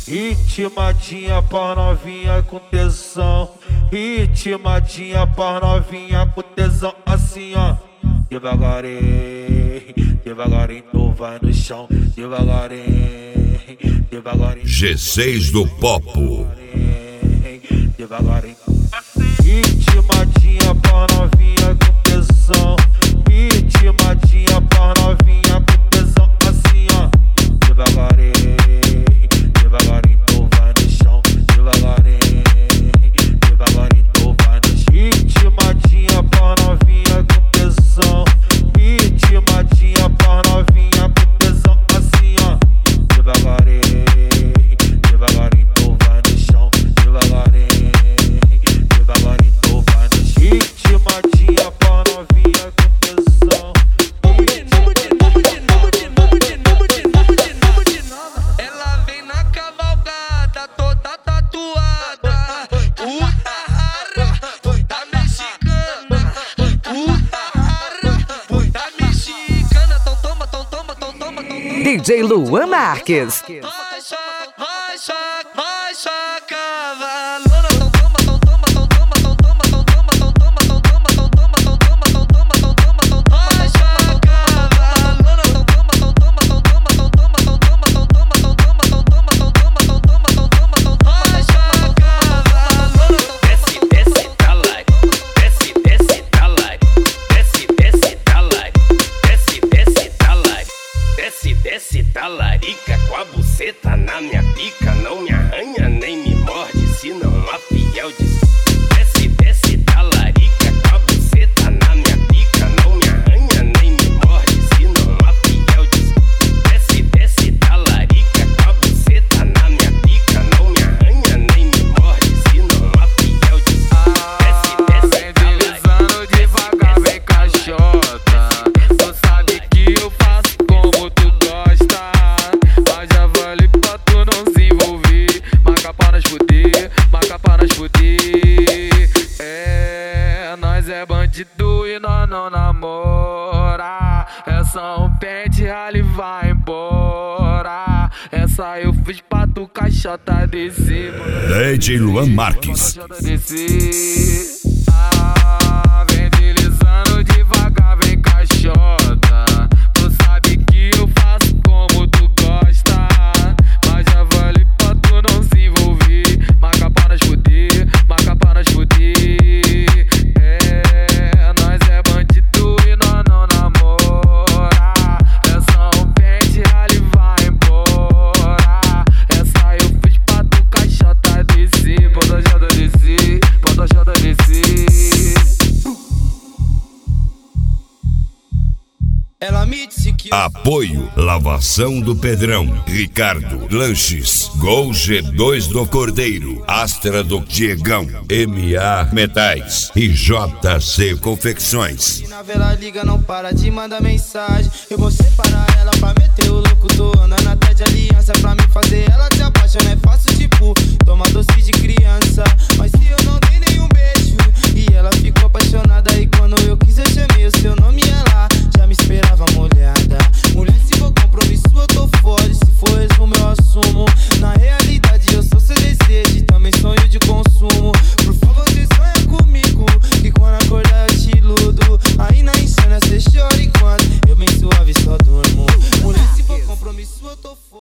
Ritmadinha pra novinha com tesão. Ritmadinha pra novinha com tesão. Assim ó, devagarinho, devagarinho tu vai no chão. Devagarinho, devagarinho. G6 do Popo. Devagarinho. Ritmadinha pra novinha com tesão. Ritmadinha pra novinha com tesão. Assim ó, devagarinho, devagarinho tu vai no chão. Devagarinho, devagarinho tu vai no chão. Ritmadinha pra novinha com tesão. Ritmadinha pra novinha com tesão. Assim ó, devagarinho, devagarinho tu vai no chão. Devagarinho, devagarinho tu vai no chão. Ritmadinha pra novinha com tesão. Ela vem na cavalgada, toda tatuada. Puta rara, puta mexicana. Puta rara, puta mexicana. Então toma, então toma, então toma, então toma. DJ Luan Marques. Vai, cavalona. Então toma, então toma, então toma, então toma, então toma, então toma, então toma, então toma, então toma, então toma, então toma, então toma. Vai, cavalona. Então toma, então toma, então toma, então toma, então toma, então toma, então toma, então toma, então toma, então toma, então toma, então toma. Vai, cavalona. Desce, desce, dá like. Desce, desce, dá like. Desce, desce, dá like. Desce, desce, dá like. Desce, desce, dá larica com a buceta na minha pica. Não me arranha nem me morde, se não a fiel diz. Desce, desce, dá larica com a buceta na minha pica. Não me arranha nem me morde, se não a fiel diz. Desce, desce, dá larica com a buceta na minha pica. Não me arranha nem me morde, se não a fiel diz. Desce, desce, Vem deslizando devagar, vem caixota. Tu sabe que eu faço como tu gosta. Mas já vale pra tu não se envolver. Marca pra nós fuder, marca pra nós fuder. É, nós é bandido e nós não namora. É só um pente ali vai embora. Essa eu fiz pra tu caixota descer. DJ Luan Marques. Caixota descer. Vem deslizando devagar, vem caixota. Tu sabe que eu faço como tu gosta. Mas já vale pra tu não se envolver. Marca pra nós fuder, marca pra nós fuder. É, nós é bandido e nós não namora. É só um pente ali vai embora. Essa eu fiz pra tu caixota descer. Pode caixota descer, pode caixota descer. Ela me disse que Apoio Lavação do Pedrão, Ricardo Lanches, Gol G2 do Cordeiro, Astra do Diegão, MA Metais e JC Confecções. Na vela liga, não para de mandar mensagem. Eu vou separar ela pra meter o louco. Tô andando até de aliança pra me fazer ela